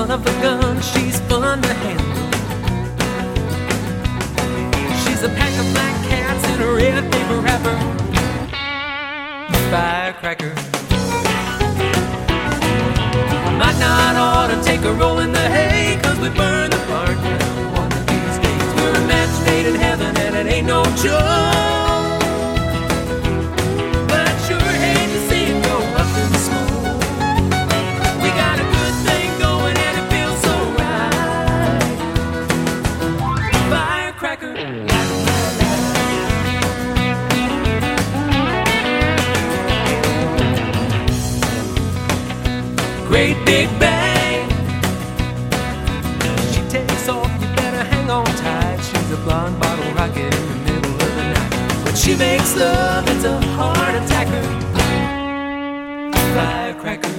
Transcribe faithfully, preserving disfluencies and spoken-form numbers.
son of a gun, she's fun to handle. She's a pack of black cats in a red paper wrapper. Firecracker. Might not ought to take a roll in the hay, cause we burn the barn down one of these days. We're a match made in heaven and it ain't no joke. But I'd sure hate to see it go up in smoke. We got a good thing going and it feels so right. Firecracker. Great big bang. She takes off, you better hang on tight. She's a blonde bottle rocket in the middle of the night. When she makes love, it's a heart attacker. Firecracker.